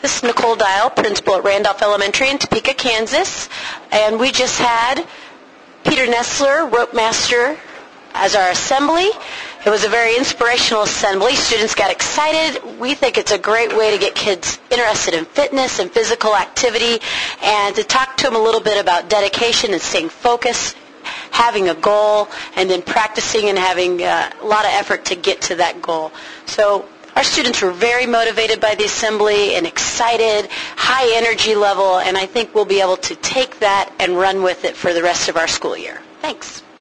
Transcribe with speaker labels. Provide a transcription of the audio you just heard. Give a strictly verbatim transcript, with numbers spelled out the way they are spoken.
Speaker 1: This is Nicole Dial, principal at Randolph Elementary in Topeka, Kansas. And we just had Peter Nessler, rope master, as our assembly. It was a very inspirational assembly. Students got excited. We think it's a great way to get kids interested in fitness and physical activity, and to talk to them a little bit about dedication and staying focused, having a goal, and then practicing and having uh, a lot of effort to get to that goal. So our students were very motivated by the assembly and excited, high energy level, and I think we'll be able to take that and run with it for the rest of our school year. Thanks.